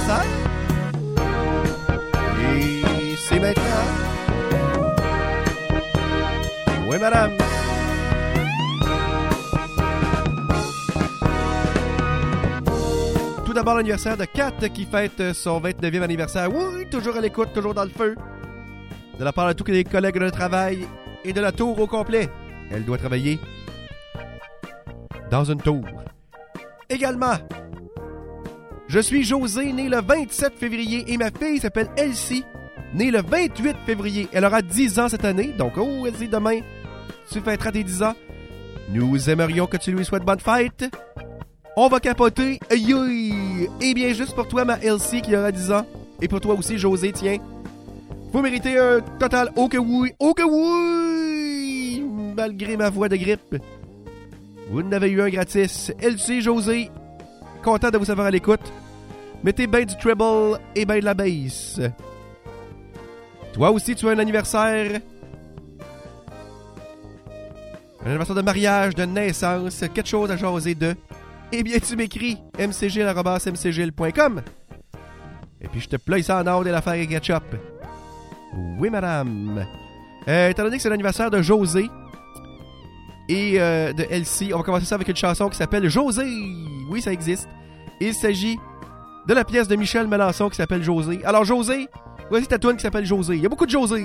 anniversaire. Et c'est maintenant. Oui, madame. Tout d'abord, l'anniversaire de Kat qui fête son 29e anniversaire. Oui, toujours à l'écoute, toujours dans le feu. De la part de tous les collègues de travail et de la tour au complet. Elle doit travailler dans une tour. Également, je suis José, né le 27 février, et ma fille s'appelle Elsie, née le 28 février. Elle aura 10 ans cette année, donc Elsie, demain, tu fêteras tes 10 ans. Nous aimerions que tu lui souhaites bonne fête. On va capoter. Aïe aïe. Et bien, juste pour toi, ma Elsie, qui aura 10 ans, et pour toi aussi, José, tiens, vous méritez un total oh que oui, malgré ma voix de grippe. Vous en avez eu un gratis. Elsie, José, content de vous savoir à l'écoute. Mettez bien du treble et bien de la bass. Toi aussi, tu as un anniversaire. Un anniversaire de mariage, de naissance, quelque chose à jaser de. Eh bien, tu m'écris mcgil@mcgil.com. Et puis, je te plie ça en ordre et l'affaire est ketchup. Oui, madame. Étant donné que c'est l'anniversaire de José et de Elsie, on va commencer ça avec une chanson qui s'appelle José. Oui, ça existe. Il s'agit de la pièce de Michel Melançon qui s'appelle José. Alors, José, voici ta toune qui s'appelle José. Il y a beaucoup de José.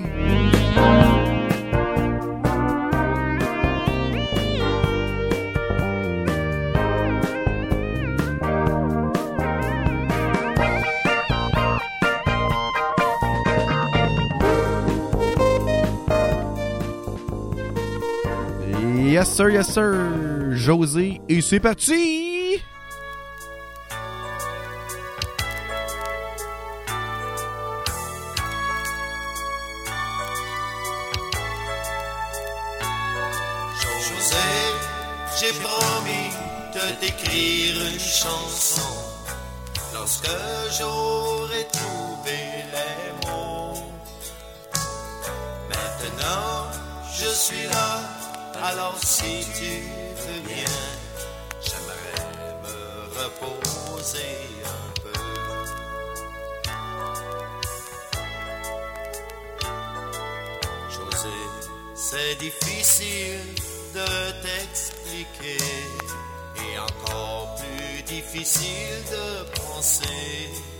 Yes sir, José, et c'est parti! José, j'ai promis de t'écrire une chanson lorsque j'aurai trouvé les mots. Maintenant, je suis là. Alors si tu veux bien, j'aimerais me reposer un peu. José, c'est difficile de t'expliquer et encore plus difficile de penser,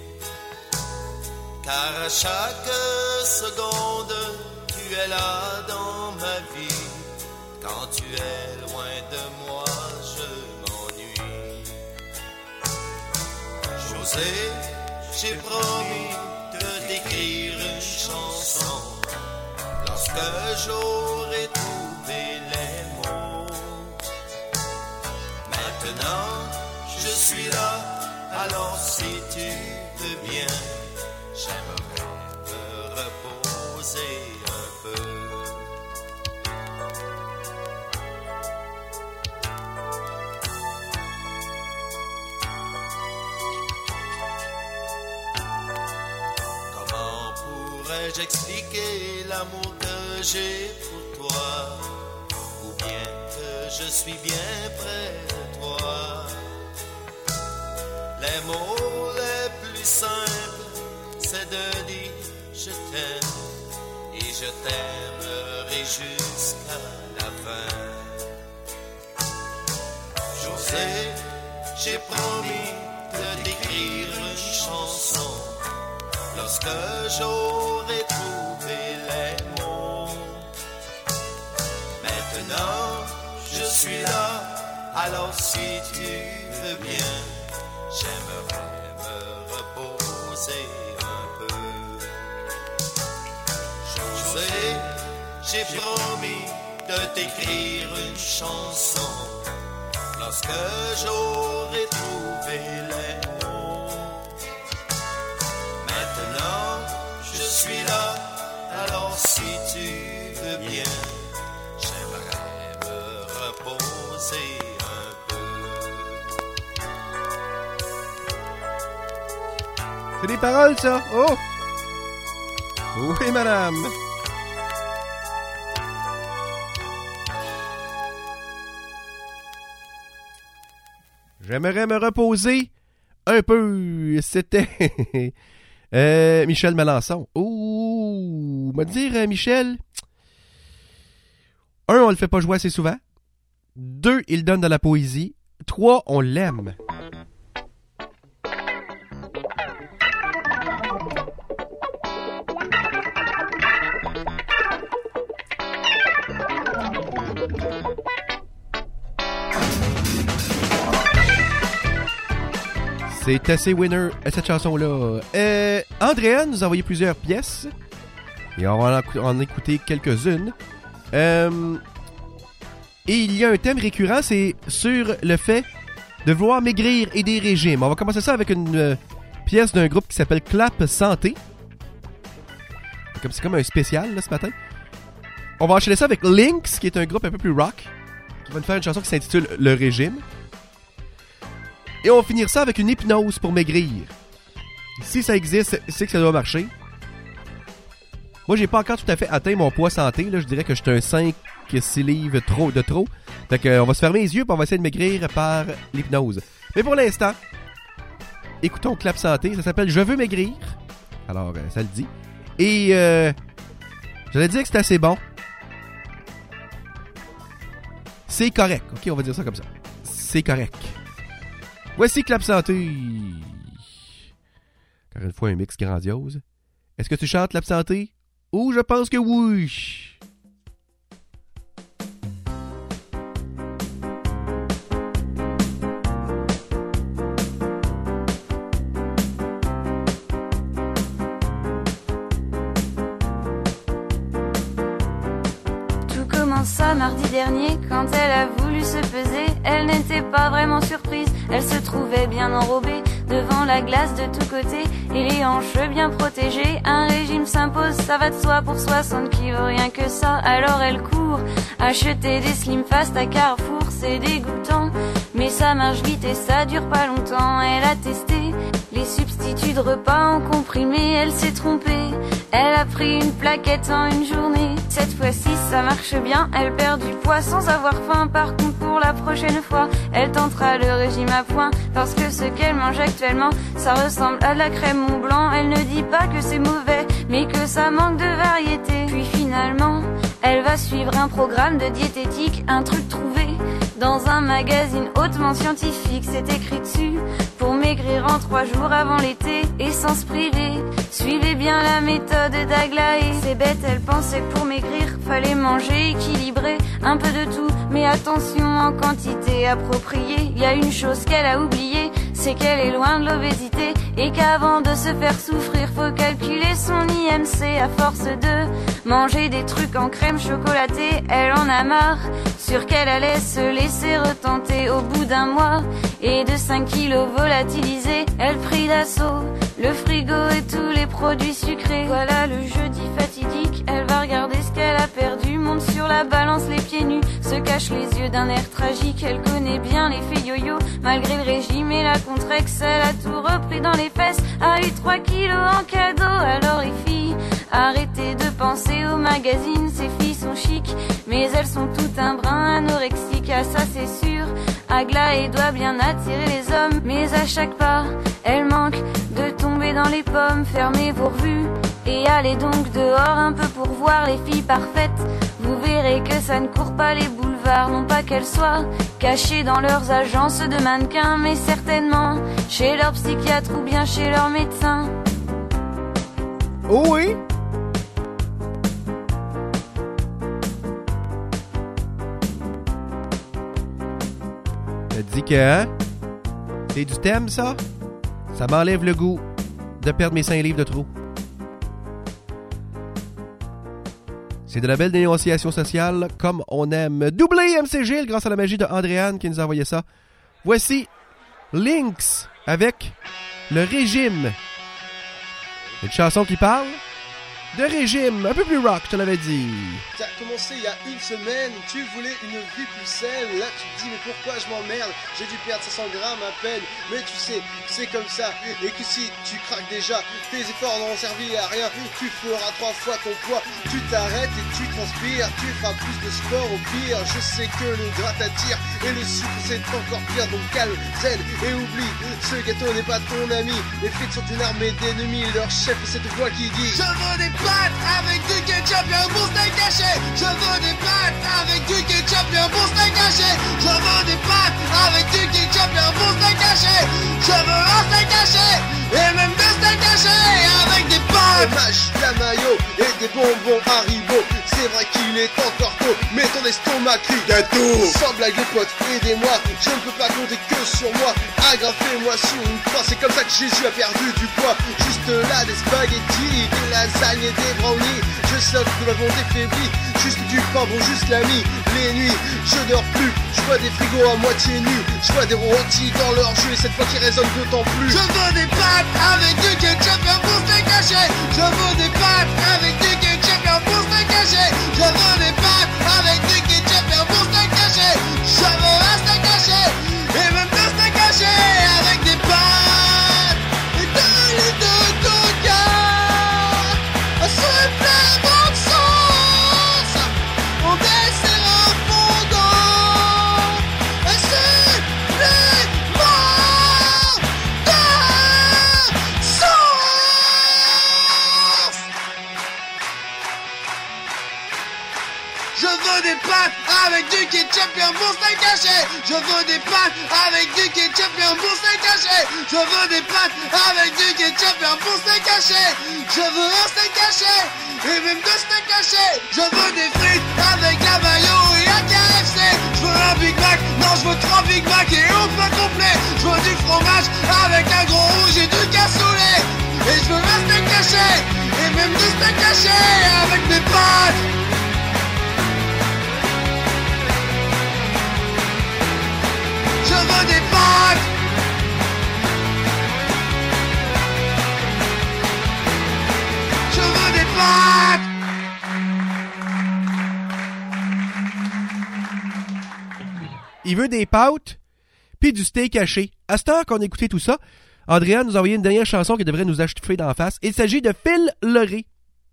car à chaque seconde, tu es là dans ma vie. Quand tu es loin de moi, je m'ennuie. José, j'ai promis de t'écrire une chanson lorsque j'aurai trouvé les mots. Maintenant, je suis là, alors si tu veux bien, j'aimerais me reposer un peu. J'expliquer l'amour que j'ai pour toi, ou bien que je suis bien près de toi. Les mots les plus simples, c'est de dire je t'aime, et je t'aimerai jusqu'à la fin. José, j'ai promis de t'écrire une chanson lorsque j'aurai trouvé les mots. Maintenant, je suis là, alors si tu veux bien, j'aimerais me reposer un peu. José, j'ai promis de t'écrire une chanson lorsque j'aurai trouvé les mots. Maintenant, je suis là, alors si tu veux bien, j'aimerais me reposer un peu. C'est des paroles, ça! Oh! Oui, madame! J'aimerais me reposer un peu. C'était Michel Melançon. Ouh, me dire Michel. 1, on le fait pas jouer assez souvent. 2, il donne de la poésie. 3, on l'aime. C'est assez winner, cette chanson-là. Andréane nous a envoyé plusieurs pièces. Et on va en écouter quelques-unes. Et il y a un thème récurrent, c'est sur le fait de vouloir maigrir et des régimes. On va commencer ça avec une pièce d'un groupe qui s'appelle Clap Santé. C'est comme un spécial, là, ce matin. On va enchaîner ça avec Lynx, qui est un groupe un peu plus rock, qui va nous faire une chanson qui s'intitule Le Régime. Et on va finir ça avec une hypnose pour maigrir. Si ça existe, c'est que ça doit marcher. Moi, j'ai pas encore tout à fait atteint mon poids santé. Là. Je dirais que j'étais un 5-6 livres de trop. Fait qu'on va se fermer les yeux et on va essayer de maigrir par l'hypnose. Mais pour l'instant, écoutons Clap Santé. Ça s'appelle Je veux maigrir. Alors, ça le dit. Et j'allais dire que c'est assez bon. C'est correct. OK, on va dire ça comme ça. C'est correct. Voici Clap Santé. Encore une fois, un mix grandiose. Est-ce que tu chantes Clap Santé? Ou je pense que oui. Tout commença mardi dernier quand elle a voulu se peser. Elle n'était pas vraiment surprise, elle se trouvait bien enrobée devant la glace de tous côtés et les hanches bien protégées. Un régime s'impose, ça va de soi pour 60 kilos, rien que ça. Alors elle court acheter des Slim Fast à Carrefour, c'est dégoûtant, mais ça marche vite et ça dure pas longtemps. Elle a testé les substituts de repas en comprimé, elle s'est trompée. Elle a pris une plaquette en une journée. Cette fois-ci ça marche bien, elle perd du poids sans avoir faim. Par contre pour la prochaine fois, elle tentera le régime à point, parce que ce qu'elle mange actuellement, ça ressemble à de la crème Mont Blanc. Elle ne dit pas que c'est mauvais, mais que ça manque de variété. Puis finalement, elle va suivre un programme de diététique, un truc trouvé dans un magazine hautement scientifique. C'est écrit dessus, pour maigrir en 3 jours avant l'été et sans se priver. Suivez bien la méthode d'Aglaé. C'est bête, elle pensait que pour maigrir, fallait manger équilibré, un peu de tout, mais attention en quantité appropriée. Il y a une chose qu'elle a oubliée, c'est qu'elle est loin de l'obésité et qu'avant de se faire souffrir, faut calculer son IMC. À force de manger des trucs en crème chocolatée, elle en a marre, sûre qu'elle allait se laisser retenter. Au bout d'un mois et de 5 kilos volatilisés, elle prit d'assaut le frigo et tous les produits sucrés. Voilà le jeudi fatidique, elle va regarder ce qu'elle a perdu, monte sur la balance les pieds nus, se cache les yeux d'un air tragique. Elle connaît bien l'effet yo-yo, malgré le régime et la contrex, elle a tout repris dans les fesses, a eu 3 kilos en cadeau. Alors les filles, arrêtez de penser au magazine, ces filles sont chic, mais elles sont tout un brin anorexique. Ah ça c'est sûr, Aglaé doit bien attirer les hommes, mais à chaque pas, elle manque de tomber dans les pommes. Fermez vos revues et allez donc dehors un peu pour voir les filles parfaites. Vous verrez que ça ne court pas les boulevards, non pas qu'elles soient cachées dans leurs agences de mannequins, mais certainement chez leur psychiatre ou bien chez leur médecin. Oh oui! Elle dit que, hein? C'est du thème, ça? Ça m'enlève le goût de perdre mes 5 livres de trop. C'est de la belle dénonciation sociale, comme on aime. Doublé MC Gilles grâce à la magie de Andréane qui nous a envoyé ça. Voici Lynx avec Le Régime. Une chanson qui parle de régime, un peu plus rock, je te l'avais dit. Ça a commencé il y a une semaine, tu voulais une vie plus saine, là tu te dis mais pourquoi je m'emmerde, j'ai dû perdre 500 grammes à peine, mais tu sais, c'est comme ça, et que si tu craques déjà, tes efforts n'ont servi à rien, tu feras 3 fois ton poids, tu t'arrêtes et tu transpires, tu feras plus de sport au pire, je sais que le gras t'attire, et le sucre c'est encore pire, donc calme, zen et oublie, ce gâteau n'est pas ton ami, les frites sont une armée d'ennemis, leur chef c'est cette voix qui dit: je veux des pâtes avec du ketchup et un bon steak haché. Je veux des pâtes avec du ketchup et un bon steak haché. Je veux des pâtes avec du ketchup et un bon steak haché. Je veux un steak haché et même 2 steaks hachés avec des pâtes. Des mâches, de la mayo et des bonbons Haribo. C'est vrai qu'il est encore tôt, mais ton estomac crie gâteau. Sans blague les potes, aidez-moi, je ne peux pas compter que sur moi. Agrafez-moi sur une croix, c'est comme ça que Jésus a perdu du poids. Juste là des spaghettis, des lasagnes et des brownies. Je sors de ma volonté faiblie, juste du pain, bon juste l'ami. Les nuits, je dors plus, je vois des frigos à moitié nus. Je vois des rôtis dans leur jus et cette fois qui résonne d'autant plus. Je veux des pâtes avec du ketchup et un bon steak haché. Je veux des pâtes avec du ketchup et un bon steak haché. Je veux des pâtes avec du ketchup et un bon steak haché. Je veux un steak haché et même 2 steaks hachés avec des pâtes et 2 litres de coca. Un supplément de sauce, on dessert fondant. Un supplément de sauce. Je veux des pâtes avec du ketchup et un bon steak haché. Je veux des pâtes avec du ketchup et un bon steak haché. Je veux des pâtes avec du ketchup et un bon steak haché. Je veux un steak haché et même 2 steaks hachés. Je veux des frites avec la mayo et un KFC. Je veux un Big Mac, non je veux 3 Big Mac et au pain complet. Je veux du fromage avec un gros rouge et du cassoulet. Et je veux un steak haché et même 2 steaks hachés avec des pâtes. Je veux des pâtes. Je veux des pâtes. Il veut des pâtes, puis du steak haché. À cette heure qu'on a écouté tout ça, Andrea nous a envoyé une dernière chanson qui devrait nous achever d'en face. Il s'agit de Phil Loré,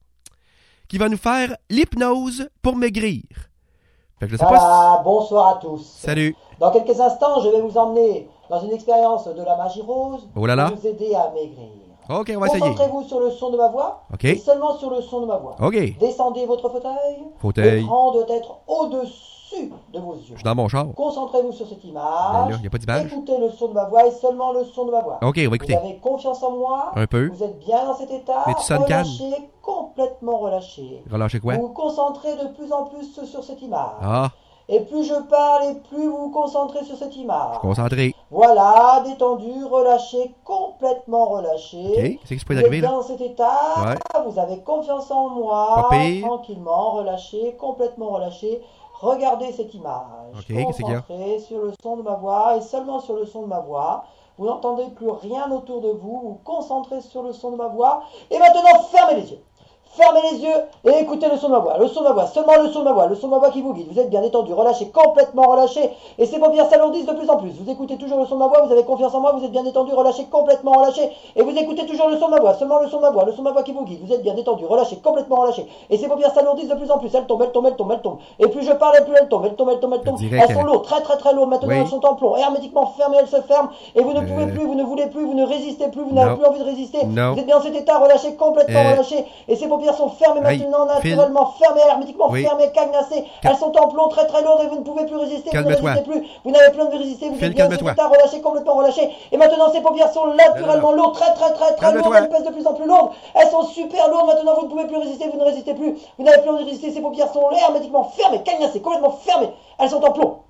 qui va nous faire l'hypnose pour maigrir. Fait que je sais Voilà, pas si... bonsoir à tous. Salut. Dans quelques instants, je vais vous emmener dans une expérience de la magie rose Oh là là. pour vous aider à maigrir. Ok, on va essayer. Concentrez-vous sur le son de ma voix Ok. et seulement sur le son de ma voix. Ok. Descendez votre fauteuil. Fauteuil. L'écran doit être au-dessus de vos yeux. Je suis dans mon char. Concentrez-vous sur cette Ben image. là, y a pas d'image. Écoutez le son de ma voix et seulement le son de ma voix. Ok, on va écouter. Vous avez confiance en moi. Un peu. Vous êtes bien dans cet état. Mais tu sonnes calme. Relâchez, complètement relâché. Relâchez quoi? Vous vous concentrez de plus en plus sur cette image. Ah, Et plus je parle et plus vous vous concentrez sur cette image. concentré. Voilà, détendu, relâché, complètement relâché. Ok, c'est ce qui peut Vous arriver êtes là. dans cet état, Ouais. vous avez confiance en moi, Pas pire. tranquillement, relâché, complètement relâché. Regardez cette image. Ok, qu'est-ce qu'il y a? Concentrez sur le son de ma voix et seulement sur le son de ma voix. Vous n'entendez plus rien autour de vous, vous concentrez sur le son de ma voix. Et maintenant, fermez les yeux. Fermez les yeux et écoutez le son de ma voix. Le son de ma voix, seulement le son de ma voix. Le son de ma voix qui vous guide. Vous êtes bien détendu, relâché, complètement relâché. Et ces paupières s'alourdissent de plus en plus. Vous écoutez toujours le son de ma voix, vous avez confiance en moi, vous êtes bien détendu, relâché, complètement relâché. Et vous écoutez toujours le son de ma voix, seulement le son de ma voix. Le son de ma voix qui vous guide. Vous êtes bien détendu, relâché, complètement relâché. Et ces paupières s'alourdissent de plus en plus. Elles tombent, elles tombent, elles tombent, elles tombent. Et plus je parle, et plus elles tombent, elles tombent, elles tombent, elles tombent. dirait Elles que- sont lourdes, très très très lourdes. Maintenant Oui. elles sont en plomb. Hermétiquement fermées, elles se ferment. Et vous ne pouvez plus, vous ne voulez plus, vous ne résistez plus, vous n'avez Non. plus envie de résister. Non. Vous êtes bien dans cet état, relâché, complètement Euh. relâché. Et ces paupières sont fermées Hey, maintenant, Phil. naturellement fermées, hermétiquement Oui. fermées, cadenassées. Elles sont en plomb, très très lourdes et vous ne pouvez plus résister. Vous ne Calme-toi. résistez plus. Vous n'avez plus envie de résister. Vous Phil, êtes bien dans cet calme-toi. état, relâché, complètement relâché. Et maintenant ces paupières sont naturellement lourdes, très très très très lourdes. Calme-toi. Elles pèsent de plus en plus lourdes. Elles sont super lourdes. Maintenant vous ne pouvez plus résister. Vous ne résistez plus. Vous n'avez plus envie de résister. Ces paupières sont hermétiquement fermées, cadenassées, complètement fermées. Elles sont en plomb.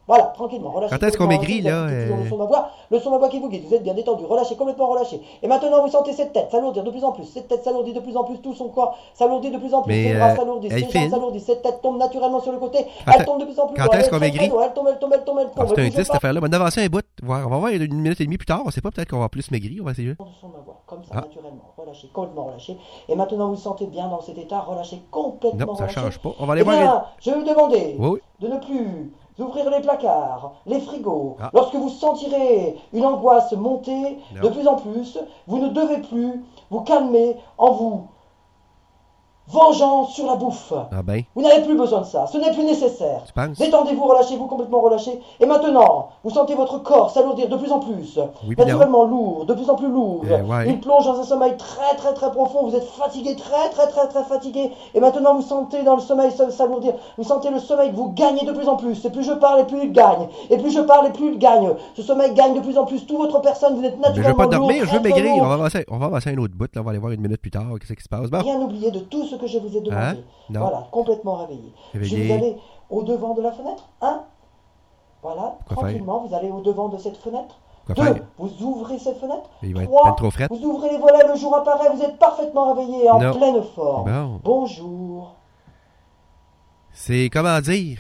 Voilà, tranquillement, relâchez. Quand est-ce qu'on complètement, maigrit, vous là, avez toujours le son de ma voix qui vous guide, vous êtes bien détendu, relâchez, complètement relâché. Et maintenant, vous sentez cette tête s'alourdir de plus en plus, cette tête s'alourdit de plus en plus, tout son corps s'alourdit de plus en plus, ses bras s'alourdissent, ses jambes s'alourdissent, cette tête tombe naturellement sur le côté, elle tombe de plus en plus. Quand est-ce qu'on maigrit? Elle tombe. C'est un 10 cette affaire-là. On va avancer un bout. On va voir 1 minute et demie plus tard. On sait pas, peut-être qu'on va plus maigrir. On va essayer. Le son de ma voix, comme ça, naturellement, relâché, complètement relâché. Et maintenant, vous vous sentez bien dans cet état, relâché, complètement non, ça relâché. change pas. On va aller voir. Je vais vous demander Oui. de ne plus ouvrir les placards, les frigos. Lorsque vous sentirez une angoisse monter de plus en plus, vous ne devez plus vous calmer en vous vengeant sur la bouffe. Ah ben. Vous n'avez plus besoin de ça, ce n'est plus nécessaire. Tu penses? Détendez-vous, relâchez-vous, complètement relâché. Et maintenant, vous sentez votre corps s'alourdir de plus en plus. Oui, naturellement lourd, de plus en plus lourd. Ouais. Il plonge dans un sommeil très très très profond. Vous êtes fatigué, très très très très fatigué. Et maintenant, vous sentez dans le sommeil s'alourdir. Vous sentez le sommeil que vous gagnez de plus en plus. Et plus je parle, et plus il gagne. Et plus je parle, et plus il gagne. Ce sommeil gagne de plus en plus. Toute votre personne, vous êtes naturellement Mais je veux pas dormir, lourd, je veux très, très maigrir. lourd. On va avancer un autre bout. Là, on va aller voir 1 minute plus tard. Qu'est-ce qui se passe? Bon. Rien oublier de tout ce que je vous ai demandé. Non. Voilà, complètement réveillé. Je vais aller au devant de la fenêtre. 1. Voilà, Quoi tranquillement, vous allez au devant de cette fenêtre. Quoi 2. faire? Vous ouvrez cette fenêtre. Il va être 3. trop frais. Vous ouvrez les volets, le jour apparaît, vous êtes parfaitement réveillé, en Non. pleine forme. Bon. Bonjour. C'est comment dire?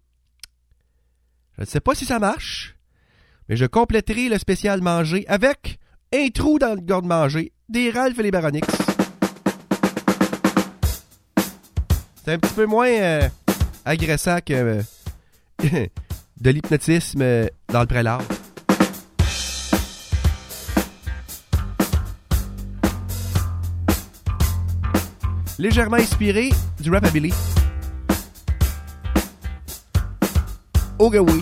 Je ne sais pas si ça marche, mais je compléterai le spécial manger avec un trou dans le garde-manger des Ralph et les Baronix. C'est un petit peu moins agressant que de l'hypnotisme dans le prélat. Légèrement inspiré du rap-a-billy. Okay, oui.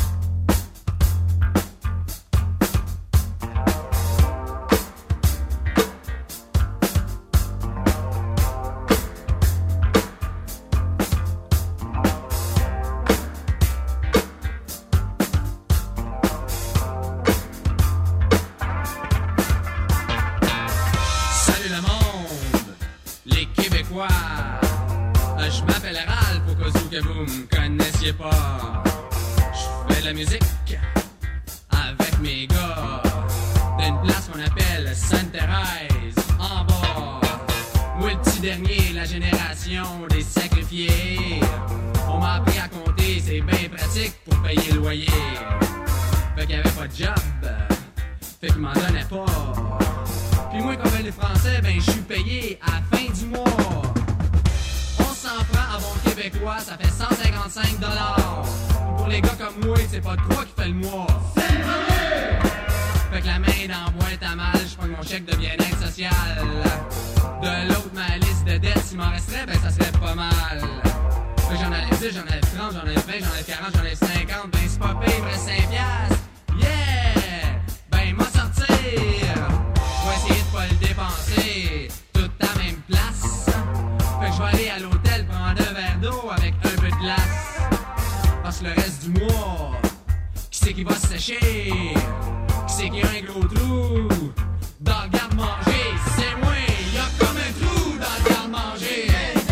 Salut le monde, les Québécois. Je m'appelle Ralph, au cas où que vous me connaissiez pas. Je fais de la musique avec mes gars d'une place qu'on appelle Sainte-Thérèse, en bas. Moi le petit dernier, la génération des sacrifiés. On m'a appris à compter, c'est bien pratique pour payer le loyer. Fait qu'il y avait pas de job, fait qu'il m'en donnait pas. Puis moi, comme les Français, ben je suis payé à la fin du mois. On s'en prend à bon québécois, ça fait 155 $. Pour les gars comme moi, c'est pas de quoi qui fait le mois. Fait que la main dans la boîte à mal, je prends mon chèque de bien-être social. De l'autre, ma liste de dettes, s'il m'en resterait, ben ça serait pas mal. Fait que j'en avais 10, j'en avais 30, j'en avais 20, j'en avais 40, j'en avais 50, ben c'est pas payé, il me reste 5 piastres. Yeah! Ben m'en sortir! Je vais essayer de pas le dépenser tout à la même place. Fait que je vais aller à l'hôtel prendre un verre d'eau avec un peu de glace. Parce que le reste du mois, qui c'est qui va se sécher? Qui c'est qui a un gros trou dans le garde-manger? C'est moi, y'a comme un trou dans le garde-manger.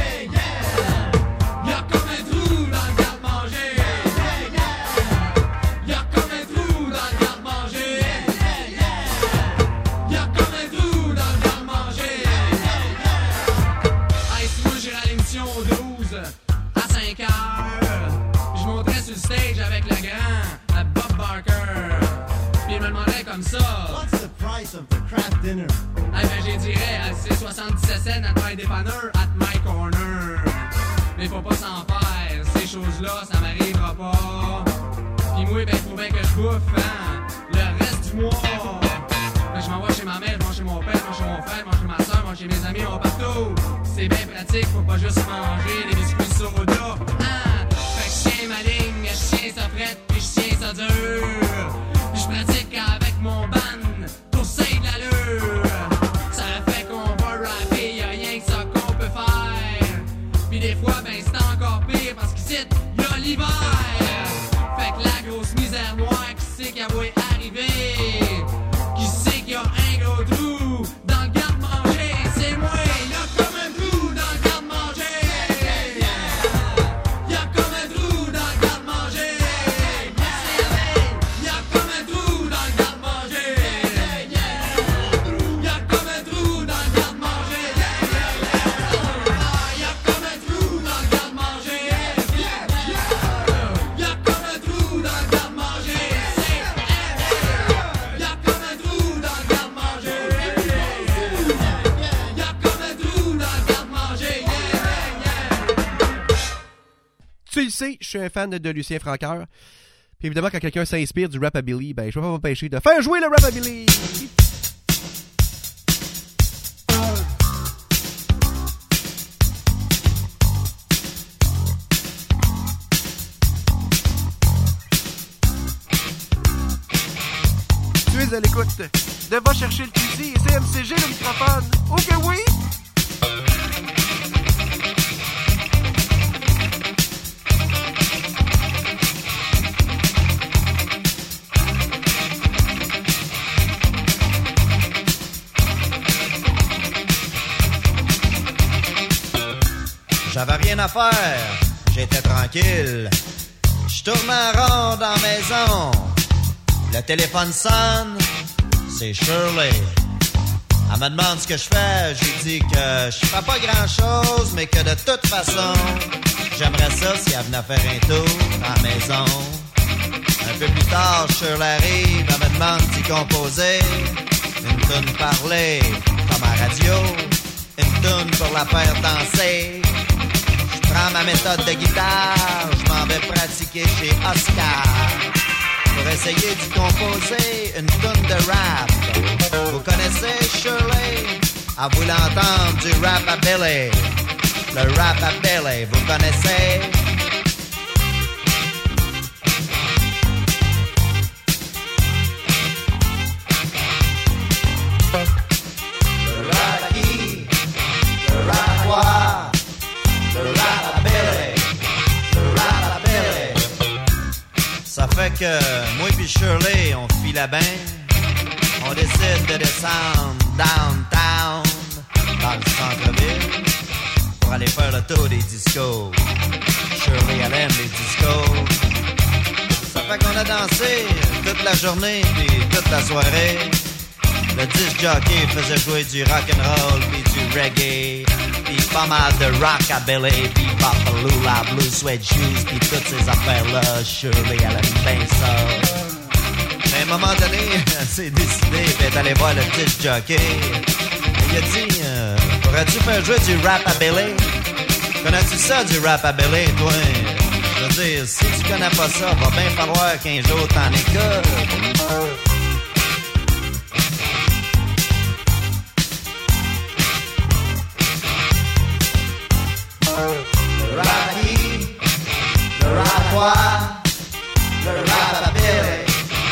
Y'a comme un trou dans le garde-manger. Y'a comme un trou dans le garde-manger. Y'a comme un trou dans le garde-manger. Hey, si moi j'irais à l'émission au 12 à 5 heures, je monterais sur le stage avec le grand Bob Barker. Puis il me demanderait comme ça: What's the price of the craft dinner? Eh ben j'ai dirais, c'est 77 cents à travail dépanneur at my corner. Mais faut pas s'en faire, ces choses-là, ça m'arrivera pas. Pis moi, ben faut bien que je bouffe, hein, le reste du mois. Ben je m'en vais chez ma mère, je mange chez mon père, je mange chez mon frère, je mange chez ma soeur, je mange chez mes amis, on partout. C'est bien pratique, faut pas juste manger des biscuits soda. Hein? Fait que je tiens ma ligne, je tiens ça frette, pis je tiens ça dur. Pis je pratique avec mon band pour c'est de l'allure. Ça fait qu'on va rapper, y'a rien que ça qu'on peut faire. Pis des fois, ben c'est encore pire parce qu'ici, y'a l'hiver. Fait que la grosse misère noire, qui c'est qui a voulu arriver? Qui c'est qui a un gros trou dans le garde-manger? C'est moi, y'a comme un trou dans le garde-manger. sais, je suis un fan de Lucien Francoeur. Puis évidemment, quand quelqu'un s'inspire du rap-a-billy, ben, je ne vais pas m'empêcher de faire jouer le rap-a-billy! Tu es à l'écoute de Va chercher le fusil et CMCG le microphone. Ok, oui! J'avais rien à faire, j'étais tranquille. Je tourne en rond dans la maison. Le téléphone sonne, c'est Shirley. Elle me demande ce que je fais, j'ai dit que je fais pas grand-chose, mais que de toute façon, j'aimerais ça si elle venait faire un tour à la maison. Un peu plus tard, Shirley arrive, elle me demande d'y composer une toune parlée, comme à radio, une toune pour la faire danser. Je prends ma méthode de guitare, je m'en vais pratiquer chez Oscar pour essayer d'y composer une toune de rap. Vous connaissez Shirley? Ah, vous l'entendre du rap-a-billy. Le rap-a-billy, vous connaissez? Le rap-a-qui, le rap-quoi, le rap-a-billy, le rap-a-billy. Ça fait que moi pis Shirley, on file bien. On décide de descendre downtown, dans le centre-ville, pour aller faire le tour des discos. Shirley, elle aime les discos. Ça fait qu'on a dansé toute la journée puis toute la soirée. Le disc jockey faisait jouer du rock'n'roll puis du reggae, puis pas mal de rockabilly, puis Papalula, Blue Suede Shoes, puis toutes ces affaires-là. Shirley, elle aime bien ça. Mais à un moment donné, elle s'est décidée d'aller voir le disc jockey. Il a dit, pourrais-tu faire jouer du rap-a-billy? Connais-tu ça, du rap-a-billy, toi? Je veux dire, si tu connais pas ça, va bien falloir qu'un jour t'en écoutes. Le rap-a-qui, le rap-quoi, le rap-a-billy.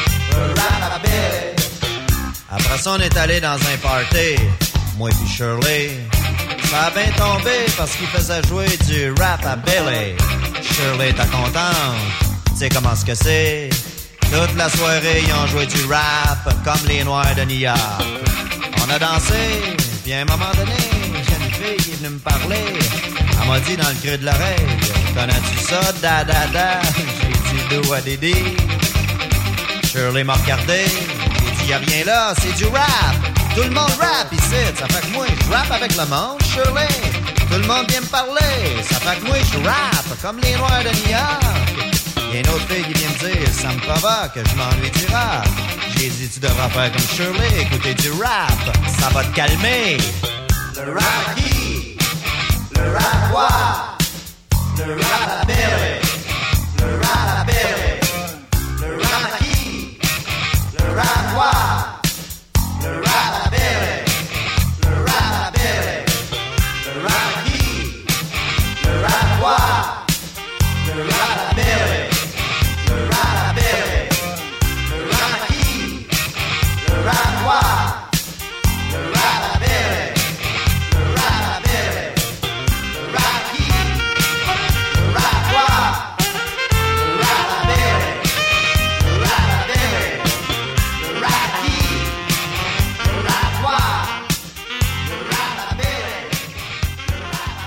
Après ça, on est allé dans un party, moi pis Shirley. Ça a bien tombé parce qu'il faisait jouer du rap-a-billy. Shirley était contente, tu sais comment ce que c'est. Toute la soirée, ils ont joué du rap comme les Noirs de New York. On a dansé, puis à un moment donné, j'ai une fille qui est venue me parler. Elle m'a dit dans le creux de l'oreille, connais-tu ça, da-da-da? J'ai dit do-a-didi. Shirley m'a regardé, j'ai dit y'a rien là, c'est du rap. Tout le monde rap ici, ça fait que moi je rappe avec le monde, Shirley. Tout le monde vient me parler, ça fait que moi je rappe comme les Noirs de New York. Y'a une autre fille qui vient me dire, ça me provoque, je m'ennuie du rap. J'ai dit tu devras faire comme Shirley, écouter du rap, ça va te calmer. Le rap qui, le rap quoi, le rap billy, le rap billy, le rap qui, le rap quoi, le rap billy, le rap billy, le rap qui, le rap quoi, le rap billy, le rap billy, le rap qui, le rap quoi, le rap billy, le rap billy, le rap qui, le rap quoi, le rap billy, le rap billy, le rap qui, le rap quoi, le rap billy, le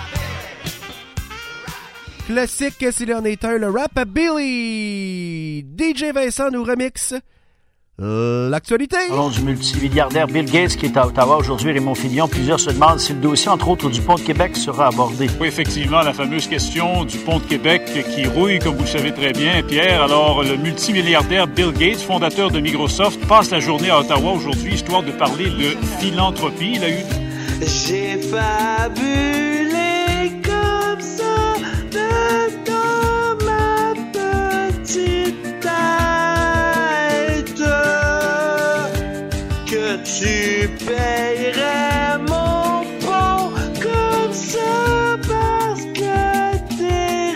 rap billy. Classique, s'il en est un, le rap-a-billy. DJ Vincent nous remixe l'actualité. Parlons du multimilliardaire Bill Gates qui est à Ottawa aujourd'hui, Raymond Fillon. Plusieurs se demandent si le dossier, entre autres, du pont de Québec sera abordé. Oui, effectivement, la fameuse question du pont de Québec qui rouille, comme vous le savez très bien, Pierre. Alors, le multimilliardaire Bill Gates, fondateur de Microsoft, passe la journée à Ottawa aujourd'hui, histoire de parler de philanthropie. Il a eu... J'ai fabulé comme ça de dans ma que tu payerais mon pont comme ça parce que t'es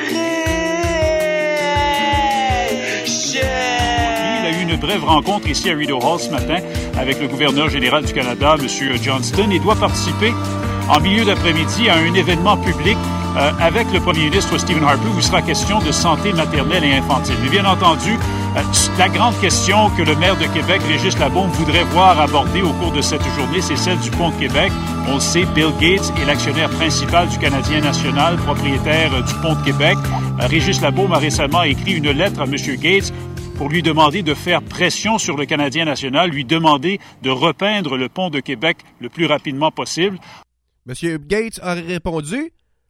riche. Il a eu une brève rencontre ici à Rideau Hall ce matin avec le gouverneur général du Canada, M. Johnston, et doit participer en milieu d'après-midi à un événement public avec le premier ministre Stephen Harper où il sera question de santé maternelle et infantile. Mais bien entendu, la grande question que le maire de Québec, Régis Labaume, voudrait voir abordée au cours de cette journée, c'est celle du pont de Québec. On le sait, Bill Gates est l'actionnaire principal du Canadien national, propriétaire du pont de Québec. Régis Labaume a récemment écrit une lettre à M. Gates pour lui demander de faire pression sur le Canadien national, lui demander de repeindre le pont de Québec le plus rapidement possible. M. Gates a répondu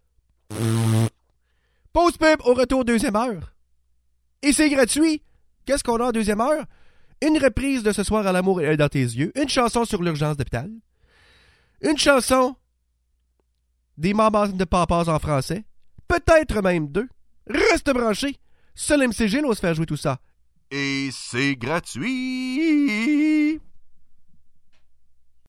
« Pause pub au retour deuxième heure. Et c'est gratuit. Qu'est-ce qu'on a en deuxième heure? Une reprise de Ce soir à l'amour est dans tes yeux, une chanson sur l'urgence d'hôpital, une chanson des mamans de papas en français, peut-être même 2. Reste branché. Seul MCG n'ose faire jouer tout ça. Et c'est gratuit.